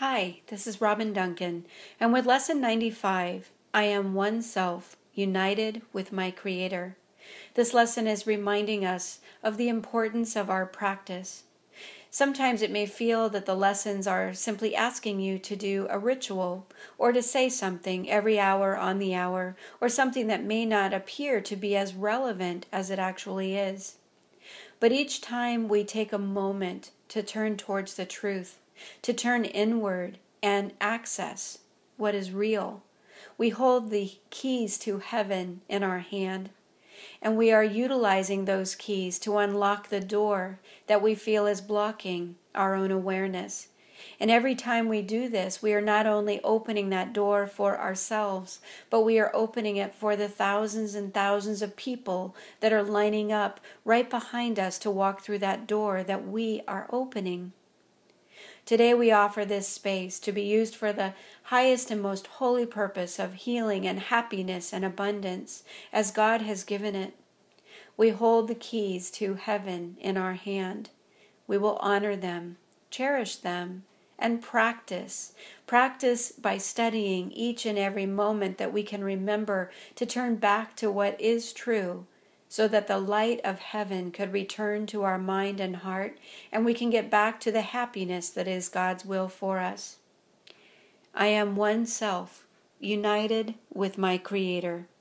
Hi, this is Robin Duncan, and with Lesson 95, I am one self, united with my Creator. This lesson is reminding us of the importance of our practice. Sometimes it may feel that the lessons are simply asking you to do a ritual, or to say something every hour on the hour, or something that may not appear to be as relevant as it actually is. But each time we take a moment to turn towards the truth, to turn inward and access what is real, we hold the keys to heaven in our hand, and we are utilizing those keys to unlock the door that we feel is blocking our own awareness. And every time we do this, we are not only opening that door for ourselves, but we are opening it for the thousands and thousands of people that are lining up right behind us to walk through that door that we are opening. Today we offer this space to be used for the highest and most holy purpose of healing and happiness and abundance, as God has given it. We hold the keys to heaven in our hand. We will honor them, cherish them, and practice. Practice by studying each and every moment that we can remember to turn back to what is true, so that the light of heaven could return to our mind and heart, and we can get back to the happiness that is God's will for us. I am one self, united with my Creator.